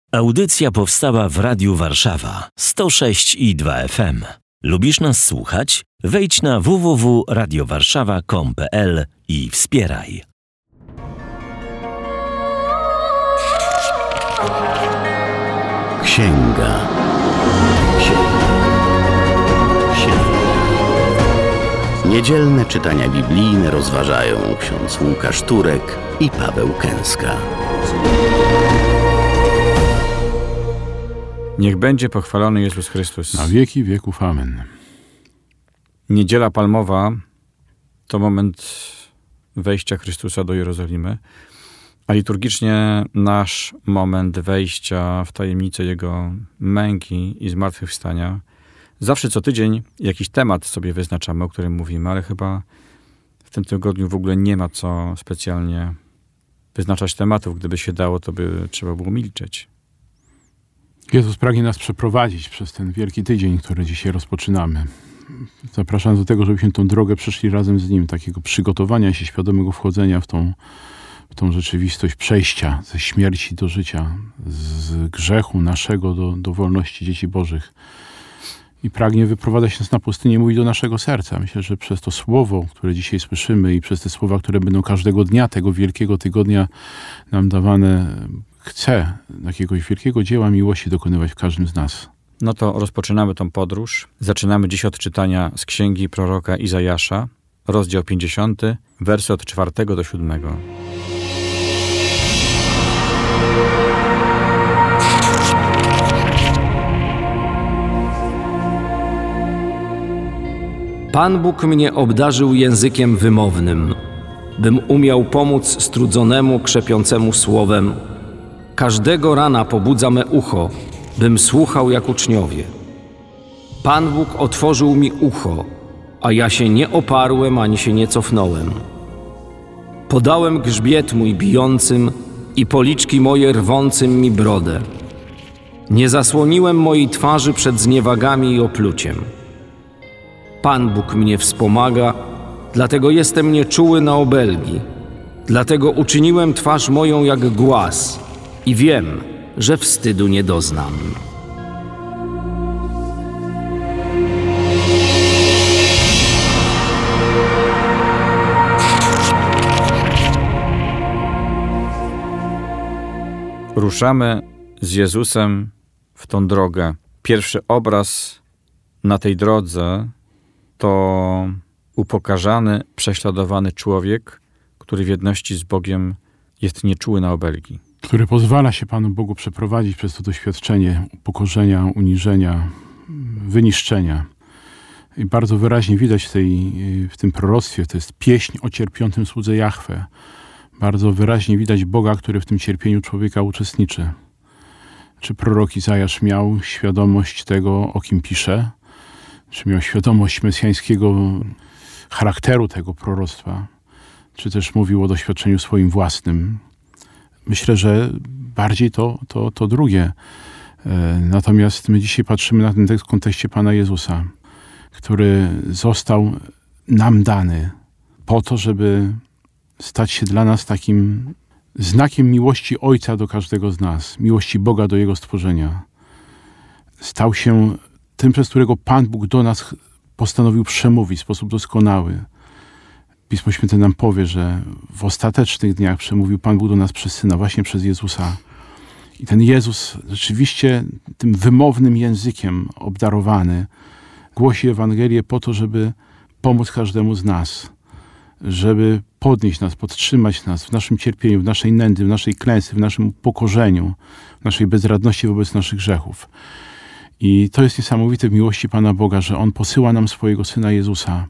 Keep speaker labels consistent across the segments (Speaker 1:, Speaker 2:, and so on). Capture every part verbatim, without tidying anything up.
Speaker 1: Audycja powstała w Radiu Warszawa sto sześć i dwa F M. Lubisz nas słuchać? Wejdź na w w w kropka radio warszawa kropka com kropka p l i wspieraj.
Speaker 2: Księga. Księga. Księga. Niedzielne czytania biblijne rozważają ksiądz Łukasz Turek i Paweł Kęska.
Speaker 3: Niech będzie pochwalony Jezus Chrystus.
Speaker 4: Na wieki wieków. Amen.
Speaker 3: Niedziela Palmowa to moment wejścia Chrystusa do Jerozolimy, a liturgicznie nasz moment wejścia w tajemnicę Jego męki i zmartwychwstania. Zawsze co tydzień jakiś temat sobie wyznaczamy, o którym mówimy, ale chyba w tym tygodniu w ogóle nie ma co specjalnie wyznaczać tematów. Gdyby się dało, to by trzeba było milczeć.
Speaker 4: Jezus pragnie nas przeprowadzić przez ten wielki tydzień, który dzisiaj rozpoczynamy. Zapraszam do tego, żebyśmy tą drogę przeszli razem z Nim, takiego przygotowania się, świadomego wchodzenia w tą, w tą rzeczywistość przejścia ze śmierci do życia, z grzechu naszego do, do wolności dzieci Bożych. I pragnie wyprowadzać nas na pustynię, mówi do naszego serca. Myślę, że przez to słowo, które dzisiaj słyszymy i przez te słowa, które będą każdego dnia tego wielkiego tygodnia nam dawane, chce jakiegoś wielkiego dzieła miłości dokonywać w każdym z nas.
Speaker 3: No to rozpoczynamy tą podróż. Zaczynamy dziś od czytania z księgi proroka Izajasza, rozdział pięćdziesiąty, wersy od czwartego do siódmego.
Speaker 5: Pan Bóg mnie obdarzył językiem wymownym, bym umiał pomóc strudzonemu, krzepiącemu słowem. Każdego rana pobudza me ucho, bym słuchał jak uczniowie. Pan Bóg otworzył mi ucho, a ja się nie oparłem ani się nie cofnąłem. Podałem grzbiet mój bijącym i policzki moje rwącym mi brodę. Nie zasłoniłem mojej twarzy przed zniewagami i opluciem. Pan Bóg mnie wspomaga, dlatego jestem nieczuły na obelgi. Dlatego uczyniłem twarz moją jak głaz i wiem, że wstydu nie doznam.
Speaker 3: Ruszamy z Jezusem w tą drogę. Pierwszy obraz na tej drodze to upokarzany, prześladowany człowiek, który w jedności z Bogiem jest nieczuły na obelgi.
Speaker 4: Który pozwala się Panu Bogu przeprowadzić przez to doświadczenie upokorzenia, uniżenia, wyniszczenia. I bardzo wyraźnie widać w, tej, w tym proroctwie, to jest pieśń o cierpiącym słudze Jahwe. Bardzo wyraźnie widać Boga, który w tym cierpieniu człowieka uczestniczy. Czy prorok Izajasz miał świadomość tego, o kim pisze? Czy miał świadomość mesjańskiego charakteru tego proroctwa? Czy też mówił o doświadczeniu swoim własnym? Myślę, że bardziej to, to, to drugie. Natomiast my dzisiaj patrzymy na ten tekst w kontekście Pana Jezusa, który został nam dany po to, żeby stać się dla nas takim znakiem miłości Ojca do każdego z nas, miłości Boga do Jego stworzenia. Stał się tym, przez którego Pan Bóg do nas postanowił przemówić w sposób doskonały. Pismo Święte nam powie, że w ostatecznych dniach przemówił Pan Bóg do nas przez Syna, właśnie przez Jezusa. I ten Jezus rzeczywiście tym wymownym językiem obdarowany głosi Ewangelię po to, żeby pomóc każdemu z nas, żeby podnieść nas, podtrzymać nas w naszym cierpieniu, w naszej nędzy, w naszej klęsce, w naszym upokorzeniu, w naszej bezradności wobec naszych grzechów. I to jest niesamowite w miłości Pana Boga, że On posyła nam swojego Syna Jezusa,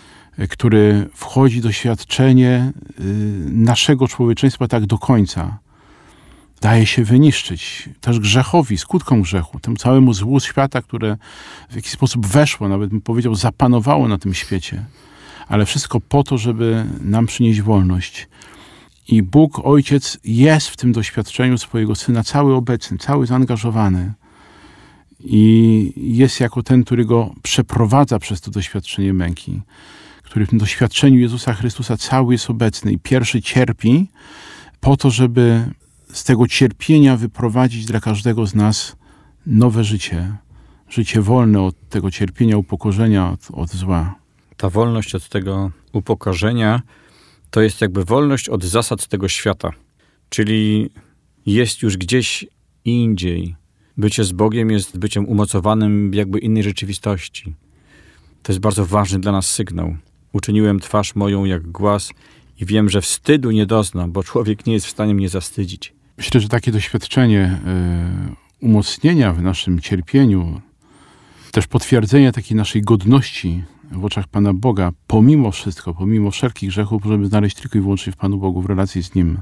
Speaker 4: który wchodzi w doświadczenie naszego człowieczeństwa tak do końca. Daje się wyniszczyć też grzechowi, skutkom grzechu, temu całemu złu świata, które w jakiś sposób weszło, nawet bym powiedział, zapanowało na tym świecie. Ale wszystko po to, żeby nam przynieść wolność. I Bóg, Ojciec, jest w tym doświadczeniu swojego Syna cały obecny, cały zaangażowany. I jest jako ten, który go przeprowadza przez to doświadczenie męki, który w tym doświadczeniu Jezusa Chrystusa cały jest obecny i pierwszy cierpi po to, żeby z tego cierpienia wyprowadzić dla każdego z nas nowe życie. Życie wolne od tego cierpienia, upokorzenia, od, od zła.
Speaker 3: Ta wolność od tego upokorzenia to jest jakby wolność od zasad tego świata. Czyli jest już gdzieś indziej. Bycie z Bogiem jest byciem umocowanym w jakby innej rzeczywistości. To jest bardzo ważny dla nas sygnał. Uczyniłem twarz moją jak głaz i wiem, że wstydu nie doznam, bo człowiek nie jest w stanie mnie zastydzić.
Speaker 4: Myślę, że takie doświadczenie y, umocnienia w naszym cierpieniu, też potwierdzenie takiej naszej godności w oczach Pana Boga, pomimo wszystko, pomimo wszelkich grzechów, możemy znaleźć tylko i wyłącznie w Panu Bogu, w relacji z Nim.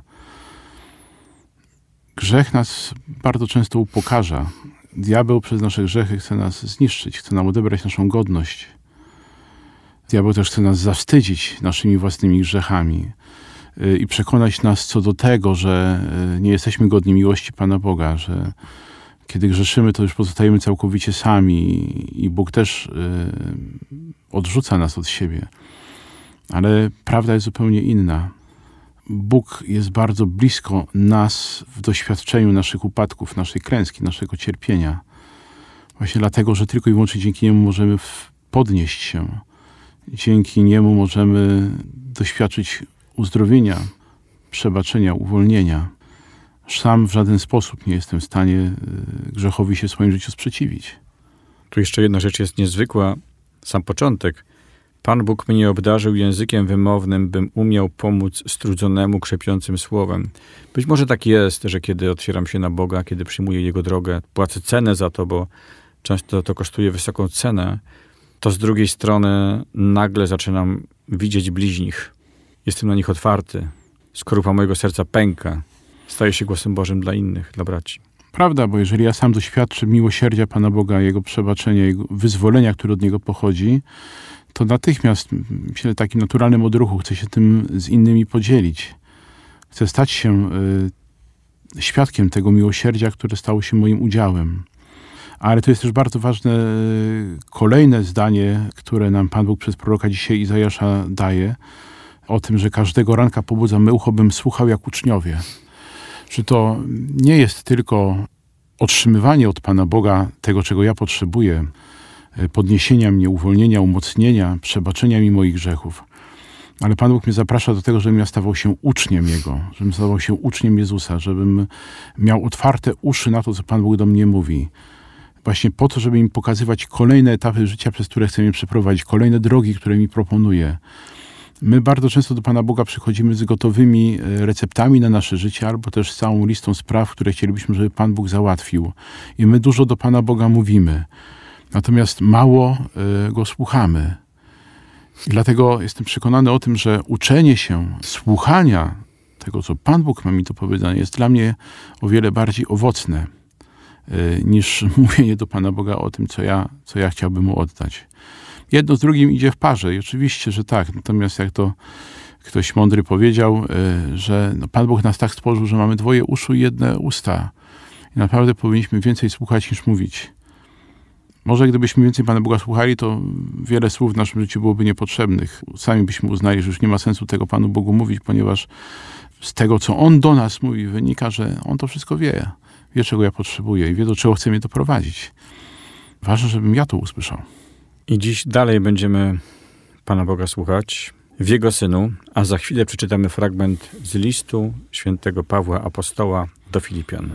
Speaker 4: Grzech nas bardzo często upokarza. Diabeł przez nasze grzechy chce nas zniszczyć, chce nam odebrać naszą godność. Diabeł też chce nas zawstydzić naszymi własnymi grzechami i przekonać nas co do tego, że nie jesteśmy godni miłości Pana Boga, że kiedy grzeszymy, to już pozostajemy całkowicie sami i Bóg też odrzuca nas od siebie. Ale prawda jest zupełnie inna. Bóg jest bardzo blisko nas w doświadczeniu naszych upadków, naszej klęski, naszego cierpienia. Właśnie dlatego, że tylko i wyłącznie dzięki Niemu możemy podnieść się. Dzięki Niemu możemy doświadczyć uzdrowienia, przebaczenia, uwolnienia. Sam w żaden sposób nie jestem w stanie grzechowi się w swoim życiu sprzeciwić.
Speaker 3: Tu jeszcze jedna rzecz jest niezwykła. Sam początek. Pan Bóg mnie obdarzył językiem wymownym, bym umiał pomóc strudzonemu krzepiącym słowem. Być może tak jest, że kiedy otwieram się na Boga, kiedy przyjmuję Jego drogę, płacę cenę za to, bo często to kosztuje wysoką cenę, to z drugiej strony nagle zaczynam widzieć bliźnich. Jestem na nich otwarty. Skorupa mojego serca pęka. Staję się głosem Bożym dla innych, dla braci.
Speaker 4: Prawda, bo jeżeli ja sam doświadczę miłosierdzia Pana Boga, Jego przebaczenia, Jego wyzwolenia, które od Niego pochodzi, to natychmiast, myślę, w takim naturalnym odruchu chcę się tym z innymi podzielić. Chcę stać się y, świadkiem tego miłosierdzia, które stało się moim udziałem. Ale to jest też bardzo ważne y, kolejne zdanie, które nam Pan Bóg przez proroka dzisiaj Izajasza daje, o tym, że każdego ranka pobudza me ucho, bym słuchał jak uczniowie. Że to nie jest tylko otrzymywanie od Pana Boga tego, czego ja potrzebuję, podniesienia mnie, uwolnienia, umocnienia, przebaczenia mi moich grzechów. Ale Pan Bóg mnie zaprasza do tego, żebym ja stawał się uczniem Jego, żebym stawał się uczniem Jezusa, żebym miał otwarte uszy na to, co Pan Bóg do mnie mówi. Właśnie po to, żeby mi pokazywać kolejne etapy życia, przez które chce mnie przeprowadzić, kolejne drogi, które mi proponuje. My bardzo często do Pana Boga przychodzimy z gotowymi receptami na nasze życie, albo też z całą listą spraw, które chcielibyśmy, żeby Pan Bóg załatwił. I my dużo do Pana Boga mówimy. Natomiast mało y, Go słuchamy. I dlatego jestem przekonany o tym, że uczenie się, słuchania tego, co Pan Bóg ma mi do powiedzenia, jest dla mnie o wiele bardziej owocne y, niż mówienie do Pana Boga o tym, co ja, co ja chciałbym Mu oddać. Jedno z drugim idzie w parze i oczywiście, że tak. Natomiast jak to ktoś mądry powiedział, y, że no, Pan Bóg nas tak stworzył, że mamy dwoje uszu i jedne usta. I naprawdę powinniśmy więcej słuchać niż mówić. Może gdybyśmy więcej Pana Boga słuchali, to wiele słów w naszym życiu byłoby niepotrzebnych. Sami byśmy uznali, że już nie ma sensu tego Panu Bogu mówić, ponieważ z tego, co On do nas mówi, wynika, że On to wszystko wie. Wie, czego ja potrzebuję i wie, do czego chce mnie doprowadzić. Ważne, żebym ja to usłyszał.
Speaker 3: I dziś dalej będziemy Pana Boga słuchać w Jego Synu, a za chwilę przeczytamy fragment z listu świętego Pawła Apostoła do Filipian.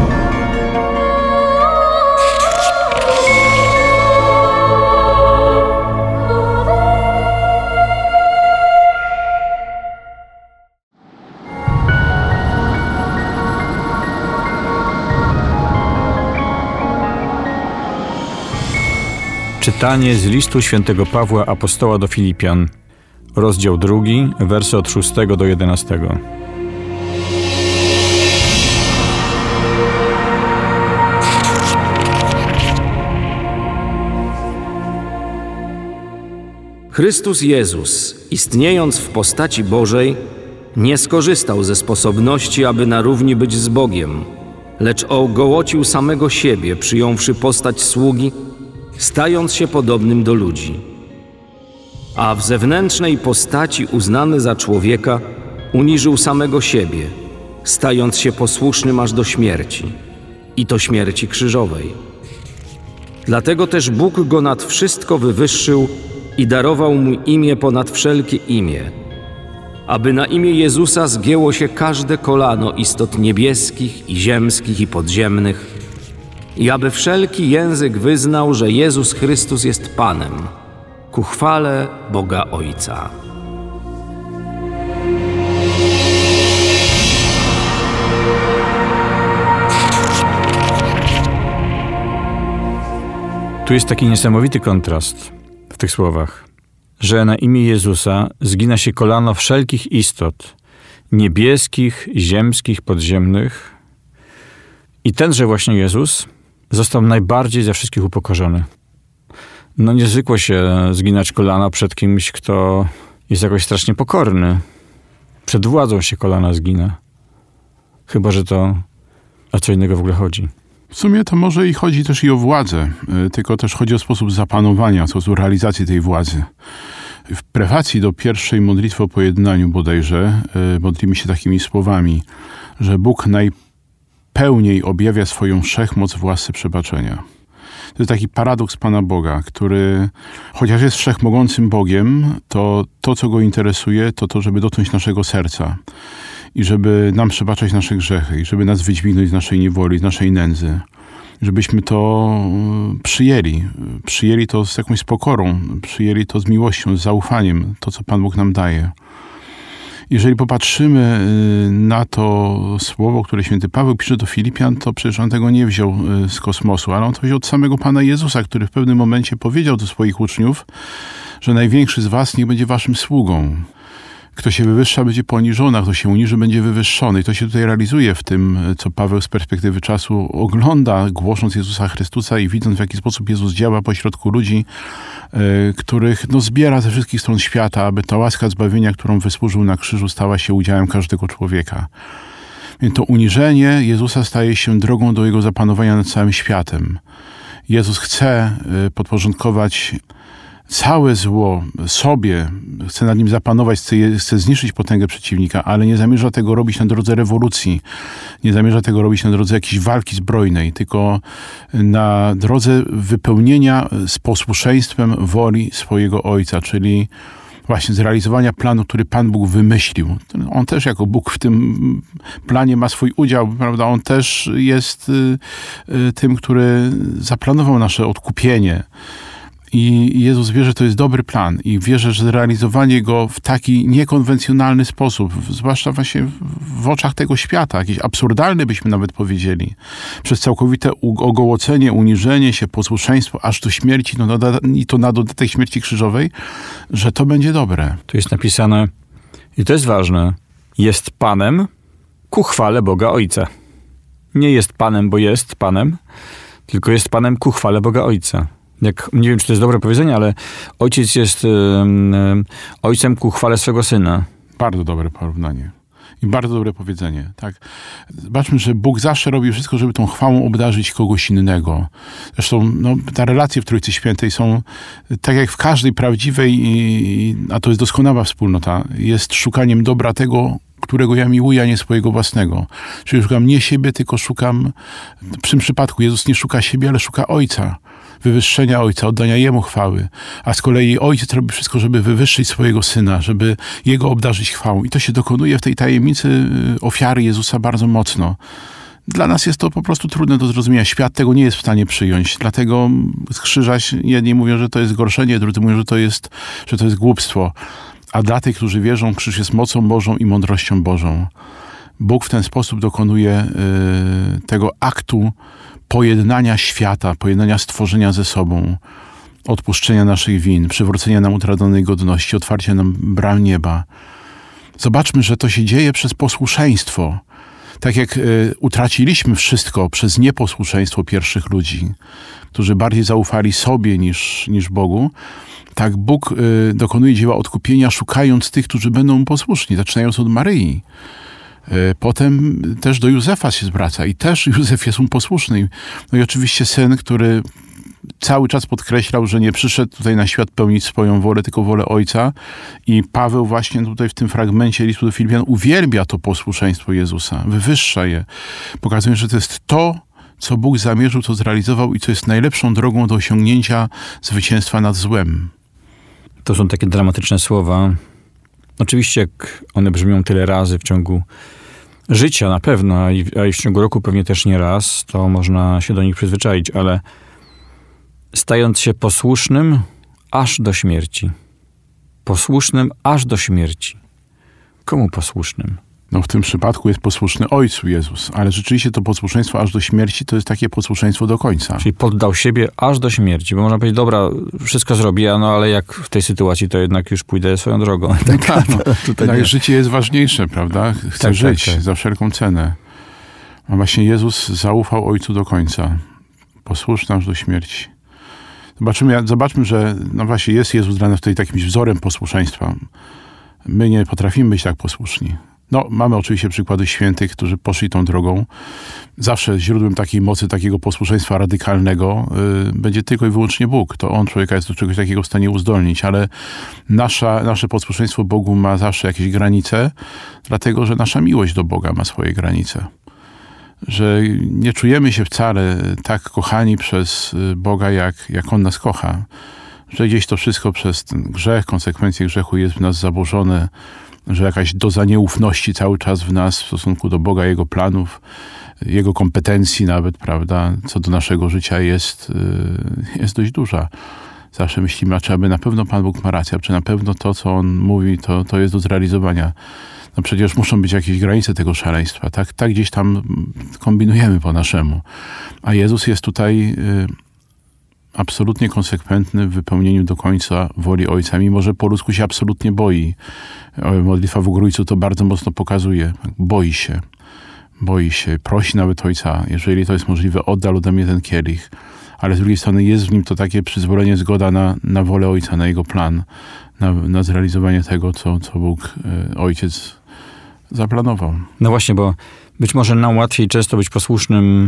Speaker 3: Czytanie z listu świętego Pawła Apostoła do Filipian, rozdział drugi, wersy od szóstego do jedenastego.
Speaker 5: Chrystus Jezus, istniejąc w postaci Bożej, nie skorzystał ze sposobności, aby na równi być z Bogiem, lecz ogołocił samego siebie, przyjąwszy postać sługi, stając się podobnym do ludzi. A w zewnętrznej postaci uznany za człowieka, uniżył samego siebie, stając się posłusznym aż do śmierci, i to śmierci krzyżowej. Dlatego też Bóg go nad wszystko wywyższył i darował mu imię ponad wszelkie imię, aby na imię Jezusa zgięło się każde kolano istot niebieskich i ziemskich i podziemnych, i aby wszelki język wyznał, że Jezus Chrystus jest Panem, ku chwale Boga Ojca.
Speaker 3: Tu jest taki niesamowity kontrast w tych słowach, że na imię Jezusa zgina się kolano wszelkich istot, niebieskich, ziemskich, podziemnych. I tenże właśnie Jezus został najbardziej ze wszystkich upokorzony. No nie zwykło się zginać kolana przed kimś, kto jest jakoś strasznie pokorny. Przed władzą się kolana zgina. Chyba że to o co innego w ogóle chodzi.
Speaker 4: W sumie to może i chodzi też i o władzę, tylko też chodzi o sposób zapanowania, sposób realizacji tej władzy. W prefacji do pierwszej modlitwy o pojednaniu bodajże modlimy się takimi słowami, że Bóg najpełniej objawia swoją wszechmoc w łasce przebaczenia. To jest taki paradoks Pana Boga, który chociaż jest wszechmogącym Bogiem, to to, co Go interesuje, to to, żeby dotknąć naszego serca i żeby nam przebaczać nasze grzechy i żeby nas wydźwignąć z naszej niewoli, z naszej nędzy. Żebyśmy to przyjęli. Przyjęli to z jakąś pokorą, przyjęli to z miłością, z zaufaniem, to, co Pan Bóg nam daje. Jeżeli popatrzymy na to słowo, które święty Paweł pisze do Filipian, to przecież on tego nie wziął z kosmosu, ale on to wziął od samego Pana Jezusa, który w pewnym momencie powiedział do swoich uczniów, że największy z was niech będzie waszym sługą. Kto się wywyższa, będzie poniżony, a kto się uniży, będzie wywyższony. I to się tutaj realizuje w tym, co Paweł z perspektywy czasu ogląda, głosząc Jezusa Chrystusa i widząc, w jaki sposób Jezus działa pośrodku ludzi, y, których no, zbiera ze wszystkich stron świata, aby ta łaska zbawienia, którą wysłużył na krzyżu, stała się udziałem każdego człowieka. Więc to uniżenie Jezusa staje się drogą do Jego zapanowania nad całym światem. Jezus chce y, podporządkować całe zło sobie, chce nad nim zapanować, chce, chce zniszczyć potęgę przeciwnika, ale nie zamierza tego robić na drodze rewolucji, nie zamierza tego robić na drodze jakiejś walki zbrojnej, tylko na drodze wypełnienia z posłuszeństwem woli swojego Ojca, czyli właśnie zrealizowania planu, który Pan Bóg wymyślił. On też jako Bóg w tym planie ma swój udział, prawda? On też jest tym, który zaplanował nasze odkupienie. I Jezus wie, że to jest dobry plan i wierzy, że zrealizowanie go w taki niekonwencjonalny sposób, zwłaszcza właśnie w oczach tego świata, jakiś absurdalny byśmy nawet powiedzieli, przez całkowite ogołocenie, uniżenie się, posłuszeństwo aż do śmierci, no, i to na dodatek śmierci krzyżowej, że to będzie dobre.
Speaker 3: Tu jest napisane, i to jest ważne, jest Panem ku chwale Boga Ojca. Nie jest Panem, bo jest Panem, tylko jest Panem ku chwale Boga Ojca. Jak, nie wiem, czy to jest dobre powiedzenie, ale ojciec jest y, y, ojcem ku chwale swego syna.
Speaker 4: Bardzo dobre porównanie. I bardzo dobre powiedzenie. Tak. Zobaczmy, że Bóg zawsze robi wszystko, żeby tą chwałą obdarzyć kogoś innego. Zresztą no, te relacje w Trójcy Świętej są, tak jak w każdej prawdziwej, a to jest doskonała wspólnota, jest szukaniem dobra tego, którego ja miłuję, a nie swojego własnego. Czyli szukam nie siebie, tylko szukam, w tym przypadku Jezus nie szuka siebie, ale szuka Ojca. Wywyższenia Ojca, oddania Jemu chwały. A z kolei Ojciec robi wszystko, żeby wywyższyć swojego Syna, żeby Jego obdarzyć chwałą. I to się dokonuje w tej tajemnicy ofiary Jezusa bardzo mocno. Dla nas jest to po prostu trudne do zrozumienia. Świat tego nie jest w stanie przyjąć. Dlatego z krzyża jedni mówią, że to jest zgorszenie, drudzy mówią, że to jest, że to jest głupstwo. A dla tych, którzy wierzą, krzyż jest mocą Bożą i mądrością Bożą. Bóg w ten sposób dokonuje y, tego aktu pojednania świata, pojednania stworzenia ze sobą, odpuszczenia naszych win, przywrócenia nam utraconej godności, otwarcia nam bram nieba. Zobaczmy, że to się dzieje przez posłuszeństwo. Tak jak y, utraciliśmy wszystko przez nieposłuszeństwo pierwszych ludzi, którzy bardziej zaufali sobie niż, niż Bogu, tak Bóg y, dokonuje dzieła odkupienia, szukając tych, którzy będą mu posłuszni, zaczynając od Maryi. Potem też do Józefa się zwraca i też Józef jest mu posłuszny. No i oczywiście syn, który cały czas podkreślał, że nie przyszedł tutaj na świat pełnić swoją wolę, tylko wolę Ojca. I Paweł właśnie tutaj w tym fragmencie listu do Filipian uwielbia to posłuszeństwo Jezusa, wywyższa je, pokazując, że to jest to, co Bóg zamierzył, co zrealizował i co jest najlepszą drogą do osiągnięcia zwycięstwa nad złem.
Speaker 3: To są takie dramatyczne słowa. Oczywiście jak one brzmią tyle razy w ciągu życia na pewno, a i, a i w ciągu roku pewnie też nie raz, to można się do nich przyzwyczaić, ale stając się posłusznym aż do śmierci. Posłusznym aż do śmierci. Komu posłusznym?
Speaker 4: No w tym przypadku jest posłuszny Ojcu Jezus, ale rzeczywiście to posłuszeństwo aż do śmierci to jest takie posłuszeństwo do końca.
Speaker 3: Czyli poddał siebie aż do śmierci, bo można powiedzieć, dobra, wszystko zrobię, no ale jak w tej sytuacji, to jednak już pójdę swoją drogą.
Speaker 4: Tak, tak, no, tutaj tak, życie jest ważniejsze, prawda? Chcę tak, żyć tak, tak. za wszelką cenę. A właśnie Jezus zaufał Ojcu do końca. Posłuszny aż do śmierci. Zobaczymy, zobaczmy, że no właśnie jest Jezus dla nas tutaj takim wzorem posłuszeństwa. My nie potrafimy być tak posłuszni. No, mamy oczywiście przykłady świętych, którzy poszli tą drogą. Zawsze źródłem takiej mocy, takiego posłuszeństwa radykalnego yy, będzie tylko i wyłącznie Bóg. To On człowieka jest do czegoś takiego w stanie uzdolnić, ale nasza, nasze posłuszeństwo Bogu ma zawsze jakieś granice, dlatego, że nasza miłość do Boga ma swoje granice. Że nie czujemy się wcale tak kochani przez Boga, jak, jak On nas kocha. Że gdzieś to wszystko przez ten grzech, konsekwencje grzechu jest w nas zaburzone, że jakaś doza nieufności cały czas w nas w stosunku do Boga, Jego planów, Jego kompetencji nawet, prawda, co do naszego życia jest, jest dość duża. Zawsze myślimy, a czy aby na pewno Pan Bóg ma rację, czy na pewno to, co On mówi, to, to jest do zrealizowania. No przecież muszą być jakieś granice tego szaleństwa. Tak, tak gdzieś tam kombinujemy po naszemu. A Jezus jest tutaj absolutnie konsekwentny w wypełnieniu do końca woli Ojca, mimo że po ludzku się absolutnie boi. Modlitwa w Ugrójcu to bardzo mocno pokazuje. Boi się. Boi się. Prosi nawet Ojca, jeżeli to jest możliwe, oddal ode mnie ten kielich. Ale z drugiej strony jest w nim to takie przyzwolenie, zgoda na, na wolę Ojca, na Jego plan, na, na zrealizowanie tego, co, co Bóg, e, Ojciec zaplanował.
Speaker 3: No właśnie, bo być może nam łatwiej często być posłusznym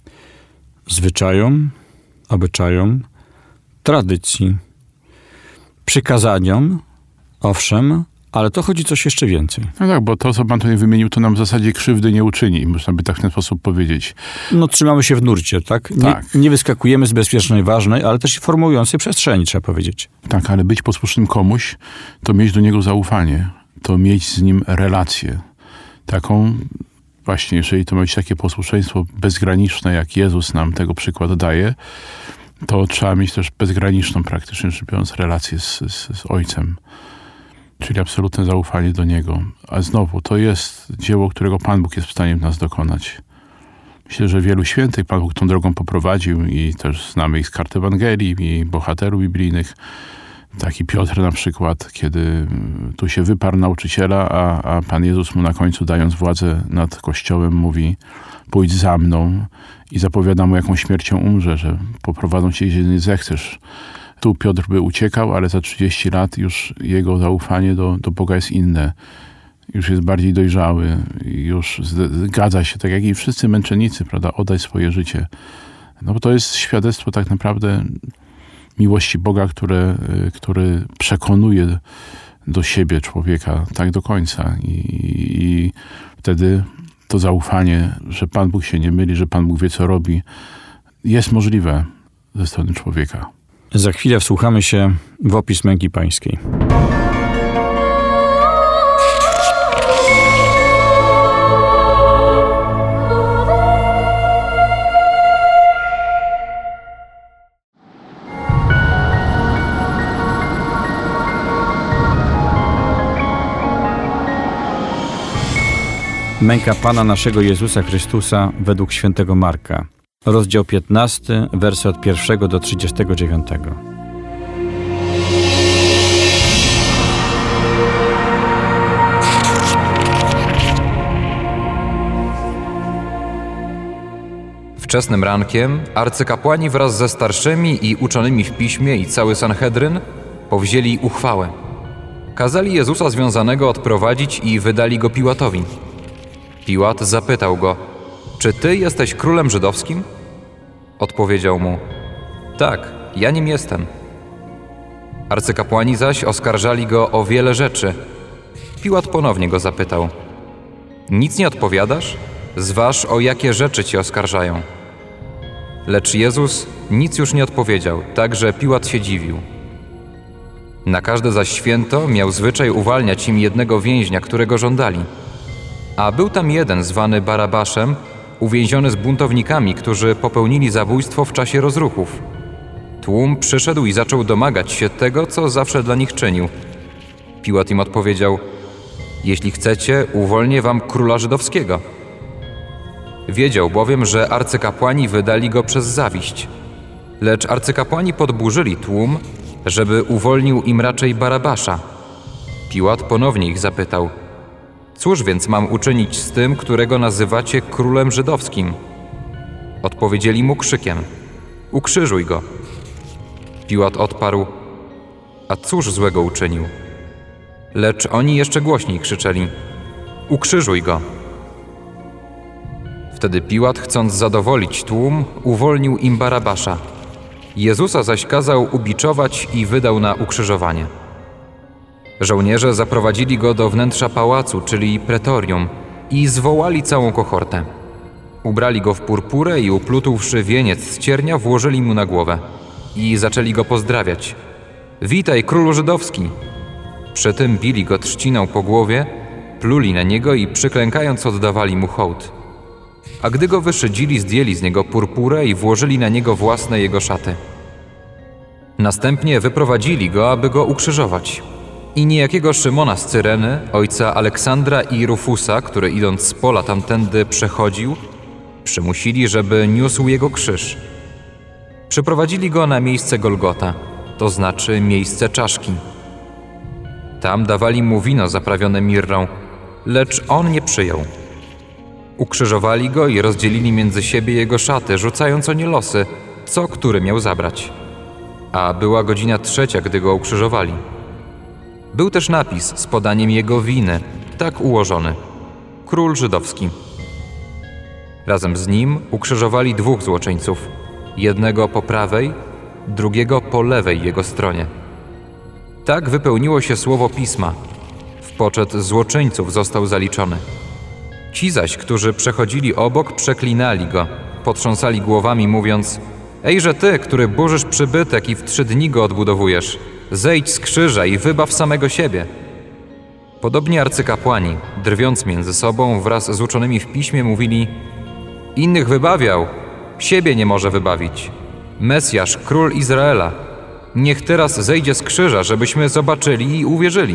Speaker 3: zwyczajom, obyczajom, tradycji, przykazaniom, owszem, ale to chodzi coś jeszcze więcej.
Speaker 4: No tak, bo to, co Pan tutaj wymienił, to nam w zasadzie krzywdy nie uczyni, można by tak w ten sposób powiedzieć.
Speaker 3: No trzymamy się w nurcie, tak? Nie,
Speaker 4: tak.
Speaker 3: nie wyskakujemy z bezpiecznej, ważnej, ale też formułującej przestrzeni, trzeba powiedzieć.
Speaker 4: Tak, ale być posłusznym komuś, to mieć do niego zaufanie, to mieć z nim relację. Taką właśnie, jeżeli to ma być takie posłuszeństwo bezgraniczne, jak Jezus nam tego przykład daje, to trzeba mieć też bezgraniczną, praktycznie rzecz biorąc, relację z, z, z Ojcem. Czyli absolutne zaufanie do Niego. A znowu, to jest dzieło, którego Pan Bóg jest w stanie w nas dokonać. Myślę, że wielu świętych Pan Bóg tą drogą poprowadził i też znamy ich z kart Ewangelii i bohaterów biblijnych. Taki Piotr na przykład, kiedy tu się wyparł nauczyciela, a, a Pan Jezus mu na końcu, dając władzę nad Kościołem, mówi: pójdź za mną, i zapowiada mu, jaką śmiercią umrze, że poprowadzą cię, gdzie nie zechcesz. Tu Piotr by uciekał, ale za trzydzieści lat już jego zaufanie do, do Boga jest inne. Już jest bardziej dojrzały, już zgadza się, tak jak i wszyscy męczennicy, prawda, oddać swoje życie. No bo to jest świadectwo tak naprawdę miłości Boga, które, który przekonuje do siebie człowieka tak do końca. I, i wtedy to zaufanie, że Pan Bóg się nie myli, że Pan Bóg wie, co robi, jest możliwe ze strony człowieka.
Speaker 3: Za chwilę wsłuchamy się w opis męki pańskiej. Męka Pana naszego Jezusa Chrystusa według świętego Marka. Rozdział piętnasty, wersy od pierwszego do trzydziestego dziewiątego.
Speaker 6: Wczesnym rankiem arcykapłani wraz ze starszymi i uczonymi w piśmie i cały Sanhedryn powzięli uchwałę. Kazali Jezusa związanego odprowadzić i wydali go Piłatowi. Piłat zapytał go: czy ty jesteś królem żydowskim? Odpowiedział mu: Tak, ja nim jestem. Arcykapłani zaś oskarżali go o wiele rzeczy. Piłat ponownie go zapytał: nic nie odpowiadasz? Zważ, o jakie rzeczy cię oskarżają. Lecz Jezus nic już nie odpowiedział, tak że Piłat się dziwił. Na każde zaś święto miał zwyczaj uwalniać im jednego więźnia, którego żądali. A był tam jeden zwany Barabaszem, uwięziony z buntownikami, którzy popełnili zabójstwo w czasie rozruchów. Tłum przyszedł i zaczął domagać się tego, co zawsze dla nich czynił. Piłat im odpowiedział: jeśli chcecie, uwolnię wam króla żydowskiego. Wiedział bowiem, że arcykapłani wydali go przez zawiść. Lecz arcykapłani podburzyli tłum, żeby uwolnił im raczej Barabasza. Piłat ponownie ich zapytał: cóż więc mam uczynić z tym, którego nazywacie królem żydowskim? Odpowiedzieli mu krzykiem: ukrzyżuj go. Piłat odparł: a cóż złego uczynił? Lecz oni jeszcze głośniej krzyczeli: ukrzyżuj go. Wtedy Piłat, chcąc zadowolić tłum, uwolnił im Barabasza. Jezusa zaś kazał ubiczować i wydał na ukrzyżowanie. Żołnierze zaprowadzili go do wnętrza pałacu, czyli pretorium, i zwołali całą kohortę. Ubrali go w purpurę i uplutłszy wieniec z ciernia, włożyli mu na głowę i zaczęli go pozdrawiać: witaj, królu żydowski! Przy tym bili go trzciną po głowie, pluli na niego i przyklękając oddawali mu hołd. A gdy go wyszydzili, zdjęli z niego purpurę i włożyli na niego własne jego szaty. Następnie wyprowadzili go, aby go ukrzyżować. I niejakiego Szymona z Cyreny, ojca Aleksandra i Rufusa, który idąc z pola tamtędy przechodził, przymusili, żeby niósł jego krzyż. Przyprowadzili go na miejsce Golgota, to znaczy miejsce czaszki. Tam dawali mu wino zaprawione mirrą, lecz on nie przyjął. Ukrzyżowali go i rozdzielili między siebie jego szaty, rzucając o nie losy, co który miał zabrać. A była godzina trzecia, gdy go ukrzyżowali. Był też napis z podaniem jego winy, tak ułożony: król żydowski. Razem z nim ukrzyżowali dwóch złoczyńców, jednego po prawej, drugiego po lewej jego stronie. Tak wypełniło się słowo Pisma: w poczet złoczyńców został zaliczony. Ci zaś, którzy przechodzili obok, przeklinali go, potrząsali głowami, mówiąc: ejże ty, który burzysz przybytek i w trzy dni go odbudowujesz, zejdź z krzyża i wybaw samego siebie. Podobnie arcykapłani, drwiąc między sobą wraz z uczonymi w piśmie, mówili: innych wybawiał, siebie nie może wybawić. Mesjasz, król Izraela, niech teraz zejdzie z krzyża, żebyśmy zobaczyli i uwierzyli.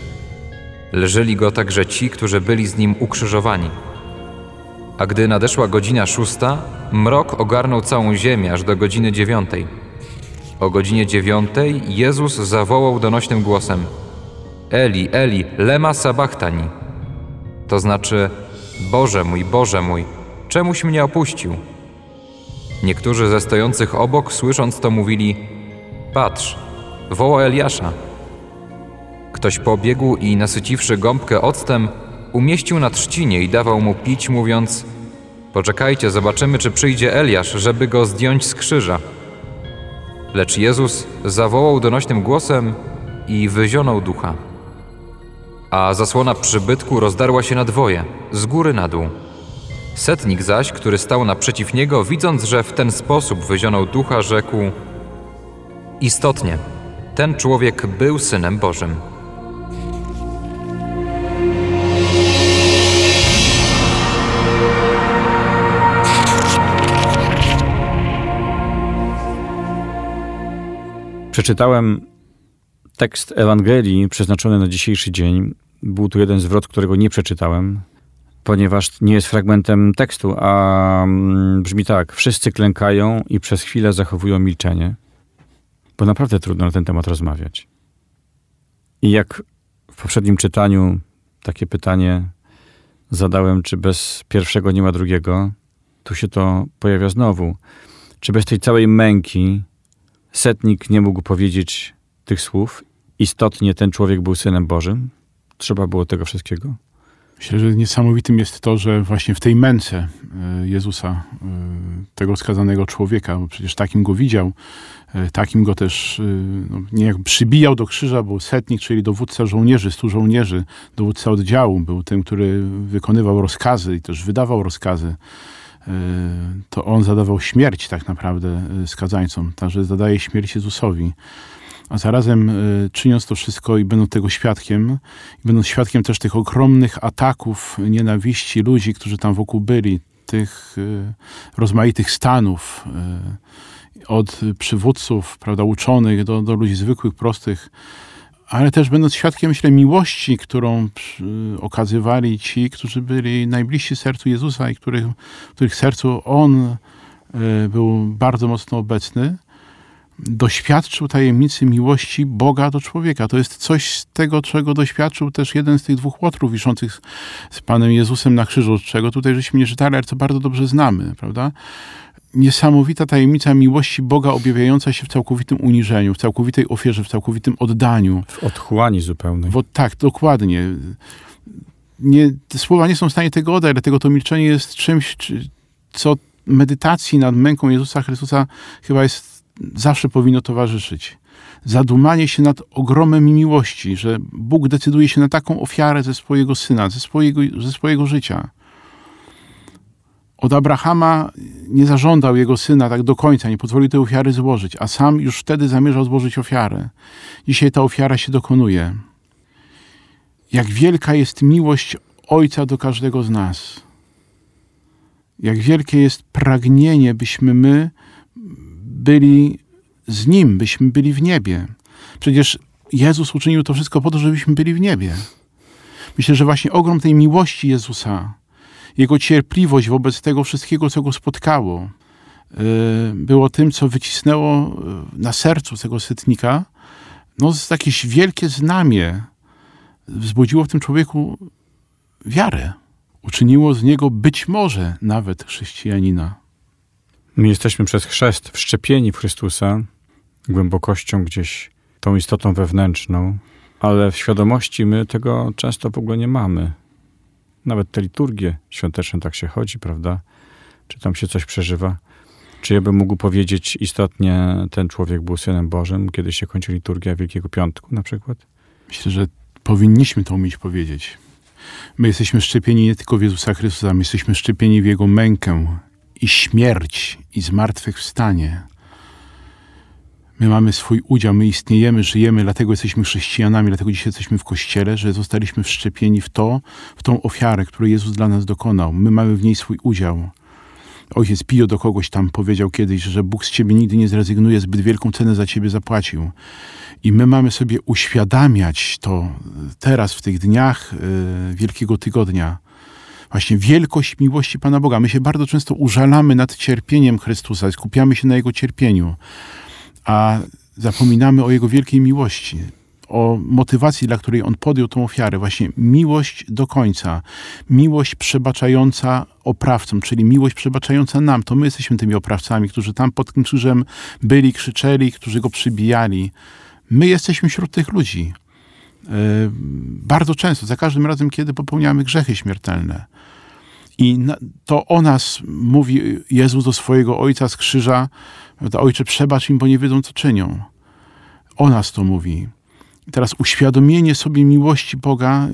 Speaker 6: Leżeli go także ci, którzy byli z nim ukrzyżowani. A gdy nadeszła godzina szósta, mrok ogarnął całą ziemię aż do godziny dziewiątej. O godzinie dziewiątej Jezus zawołał donośnym głosem: Eli, Eli, lema sabachtani. To znaczy: Boże mój, Boże mój, czemuś mnie opuścił? Niektórzy ze stojących obok, słysząc to, mówili: Patrz, woła Eliasza. Ktoś pobiegł i, nasyciwszy gąbkę octem, umieścił na trzcinie i dawał mu pić, mówiąc: Poczekajcie, zobaczymy, czy przyjdzie Eliasz, żeby go zdjąć z krzyża. Lecz Jezus zawołał donośnym głosem i wyzionął ducha. A zasłona przybytku rozdarła się na dwoje, z góry na dół. Setnik zaś, który stał naprzeciw niego, widząc, że w ten sposób wyzionął ducha, rzekł: Istotnie, ten człowiek był Synem Bożym.
Speaker 3: Przeczytałem tekst Ewangelii przeznaczony na dzisiejszy dzień. Był tu jeden zwrot, którego nie przeczytałem, ponieważ nie jest fragmentem tekstu, a brzmi tak: wszyscy klękają i przez chwilę zachowują milczenie, bo naprawdę trudno na ten temat rozmawiać. I jak w poprzednim czytaniu takie pytanie zadałem, czy bez pierwszego nie ma drugiego, tu się to pojawia znowu. Czy bez tej całej męki setnik nie mógł powiedzieć tych słów: istotnie ten człowiek był Synem Bożym? Trzeba było tego wszystkiego?
Speaker 4: Myślę, że niesamowitym jest to, że właśnie w tej męce Jezusa, tego skazanego człowieka, bo przecież takim go widział, takim go też no, niejako przybijał do krzyża, był setnik, czyli dowódca żołnierzy, stu żołnierzy, dowódca oddziału, był tym, który wykonywał rozkazy i też wydawał rozkazy. To on zadawał śmierć tak naprawdę skazańcom, także zadaje śmierć Jezusowi. A zarazem czyniąc to wszystko i będąc tego świadkiem, i będąc świadkiem też tych ogromnych ataków nienawiści ludzi, którzy tam wokół byli, tych rozmaitych stanów, od przywódców, prawda, uczonych do, do ludzi zwykłych, prostych, ale też będąc świadkiem, myślę, miłości, którą okazywali ci, którzy byli najbliżsi sercu Jezusa i których, w których sercu On był bardzo mocno obecny, doświadczył tajemnicy miłości Boga do człowieka. To jest coś z tego, czego doświadczył też jeden z tych dwóch łotrów wiszących z Panem Jezusem na krzyżu, czego tutaj żeśmy nie czytali, ale co bardzo dobrze znamy, prawda? Niesamowita tajemnica miłości Boga objawiająca się w całkowitym uniżeniu, w całkowitej ofierze, w całkowitym oddaniu.
Speaker 3: W otchłani zupełnej.
Speaker 4: Bo, tak, dokładnie. Nie, te słowa nie są w stanie tego oddać, dlatego to milczenie jest czymś, co medytacji nad męką Jezusa Chrystusa chyba jest, zawsze powinno towarzyszyć. Zadumanie się nad ogromem miłości, że Bóg decyduje się na taką ofiarę ze swojego Syna, ze swojego, ze swojego życia. Od Abrahama nie zażądał jego syna tak do końca, nie pozwolił tej ofiary złożyć, a sam już wtedy zamierzał złożyć ofiarę. Dzisiaj ta ofiara się dokonuje. Jak wielka jest miłość Ojca do każdego z nas. Jak wielkie jest pragnienie, byśmy my byli z Nim, byśmy byli w niebie. Przecież Jezus uczynił to wszystko po to, żebyśmy byli w niebie. Myślę, że właśnie ogrom tej miłości Jezusa, Jego cierpliwość wobec tego wszystkiego, co Go spotkało, było tym, co wycisnęło na sercu tego setnika no, jakieś wielkie znamie. Wzbudziło w tym człowieku wiarę. Uczyniło z niego być może nawet chrześcijanina.
Speaker 3: My jesteśmy przez chrzest wszczepieni w Chrystusa, głębokością gdzieś, tą istotą wewnętrzną, ale w świadomości my tego często w ogóle nie mamy. Nawet te liturgie świąteczne tak się chodzi, prawda? Czy tam się coś przeżywa? Czy ja bym mógł powiedzieć istotnie, ten człowiek był Synem Bożym, kiedy się kończy liturgia Wielkiego Piątku na przykład?
Speaker 4: Myślę, że powinniśmy to umieć powiedzieć. My jesteśmy szczepieni nie tylko w Jezusa Chrystusa, my jesteśmy szczepieni w Jego mękę i śmierć i zmartwychwstanie. My mamy swój udział, my istniejemy, żyjemy, dlatego jesteśmy chrześcijanami, dlatego dzisiaj jesteśmy w Kościele, że zostaliśmy wszczepieni w to, w tą ofiarę, którą Jezus dla nas dokonał. My mamy w niej swój udział. Ojciec Pio do kogoś tam powiedział kiedyś, że Bóg z ciebie nigdy nie zrezygnuje, zbyt wielką cenę za ciebie zapłacił. I my mamy sobie uświadamiać to teraz, w tych dniach yy, Wielkiego Tygodnia. Właśnie wielkość miłości Pana Boga. My się bardzo często użalamy nad cierpieniem Chrystusa, skupiamy się na Jego cierpieniu, a zapominamy o Jego wielkiej miłości, o motywacji, dla której On podjął tą ofiarę. Właśnie miłość do końca. Miłość przebaczająca oprawcom, czyli miłość przebaczająca nam. To my jesteśmy tymi oprawcami, którzy tam pod tym krzyżem byli, krzyczeli, którzy Go przybijali. My jesteśmy wśród tych ludzi. Yy, bardzo często, za każdym razem, kiedy popełniamy grzechy śmiertelne. I na, to o nas mówi Jezus do swojego Ojca z krzyża, Ojcze, przebacz im, bo nie wiedzą, co czynią. O nas to mówi. I teraz uświadomienie sobie miłości Boga,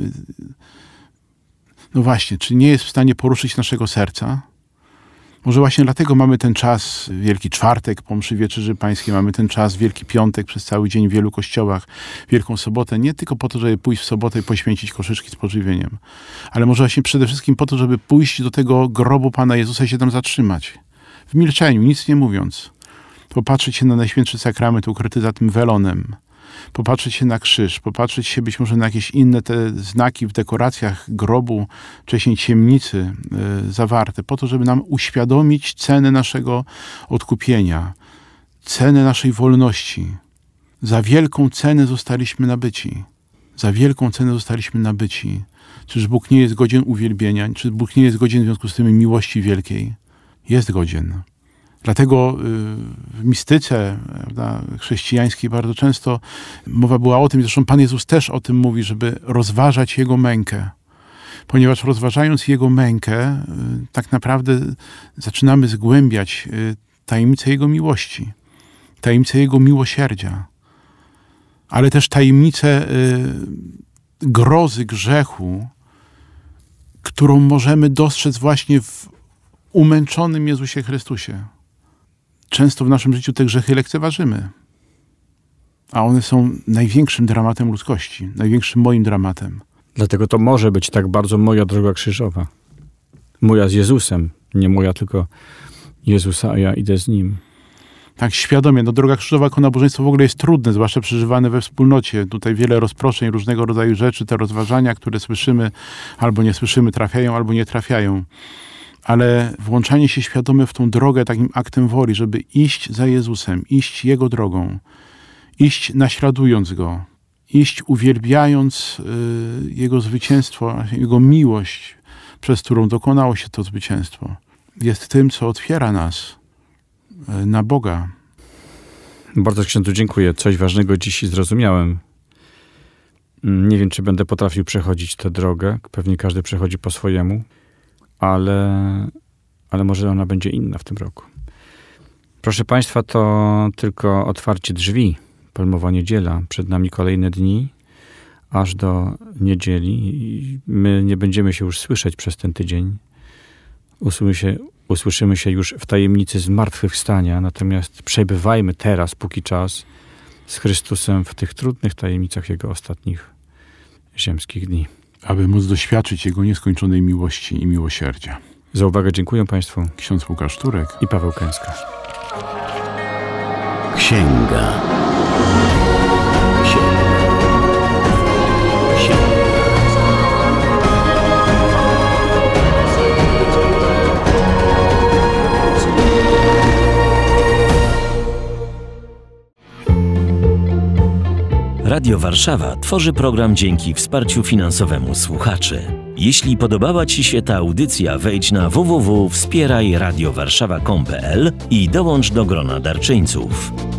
Speaker 4: no właśnie, czy nie jest w stanie poruszyć naszego serca? Może właśnie dlatego mamy ten czas, Wielki Czwartek po mszy Wieczerzy Pańskiej, mamy ten czas, Wielki Piątek przez cały dzień w wielu kościołach, Wielką Sobotę, nie tylko po to, żeby pójść w sobotę i poświęcić koszyczki z pożywieniem, ale może właśnie przede wszystkim po to, żeby pójść do tego grobu Pana Jezusa i się tam zatrzymać. W milczeniu, nic nie mówiąc. Popatrzeć się na Najświętszy Sakrament ukryty za tym welonem. Popatrzeć się na krzyż, popatrzeć się być może na jakieś inne te znaki w dekoracjach grobu, wcześniej ciemnicy y, zawarte, po to, żeby nam uświadomić cenę naszego odkupienia, cenę naszej wolności. Za wielką cenę zostaliśmy nabyci. Za wielką cenę zostaliśmy nabyci. Czyż Bóg nie jest godzien uwielbienia? Czy Bóg nie jest godzien w związku z tym miłości wielkiej? Jest godzien. Dlatego w mistyce, prawda, chrześcijańskiej bardzo często mowa była o tym, zresztą Pan Jezus też o tym mówi, żeby rozważać Jego mękę. ponieważ rozważając Jego mękę, y, tak naprawdę zaczynamy zgłębiać y, tajemnicę Jego miłości, tajemnicę Jego miłosierdzia, ale też tajemnicę y, grozy grzechu, którą możemy dostrzec właśnie w umęczonym Jezusie Chrystusie. Często w naszym życiu te grzechy lekceważymy, a one są największym dramatem ludzkości, największym moim dramatem.
Speaker 3: Dlatego to może być tak bardzo moja droga krzyżowa. Moja z Jezusem, nie moja tylko Jezusa, a ja idę z Nim.
Speaker 4: Tak, świadomie. No, droga krzyżowa jako nabożeństwo w ogóle jest trudne, zwłaszcza przeżywane we wspólnocie. Tutaj wiele rozproszeń, różnego rodzaju rzeczy, te rozważania, które słyszymy albo nie słyszymy, trafiają albo nie trafiają. Ale włączanie się świadome w tą drogę takim aktem woli, żeby iść za Jezusem, iść Jego drogą, iść naśladując Go, iść uwielbiając y, Jego zwycięstwo, Jego miłość, przez którą dokonało się to zwycięstwo, jest tym, co otwiera nas y, na Boga.
Speaker 3: Bardzo księdzu dziękuję. Coś ważnego dziś zrozumiałem. Nie wiem, czy będę potrafił przechodzić tę drogę. Pewnie każdy przechodzi po swojemu, ale, ale może ona będzie inna w tym roku. Proszę Państwa, to tylko otwarcie drzwi. Palmowa Niedziela. Przed nami kolejne dni, aż do niedzieli. I my nie będziemy się już słyszeć przez ten tydzień. Usłyszymy się, usłyszymy się już w tajemnicy zmartwychwstania, natomiast przebywajmy teraz, póki czas, z Chrystusem w tych trudnych tajemnicach Jego ostatnich ziemskich dni.
Speaker 4: Aby móc doświadczyć Jego nieskończonej miłości i miłosierdzia.
Speaker 3: Za uwagę dziękuję Państwu.
Speaker 4: Ksiądz Łukasz Turek
Speaker 3: i Paweł Kęska.
Speaker 2: Księga. Księga. Księga.
Speaker 1: Radio Warszawa tworzy program dzięki wsparciu finansowemu słuchaczy. Jeśli podobała Ci się ta audycja, wejdź na w w w kropka wspieraj radio warszawa kropka com kropka p l i dołącz do grona darczyńców.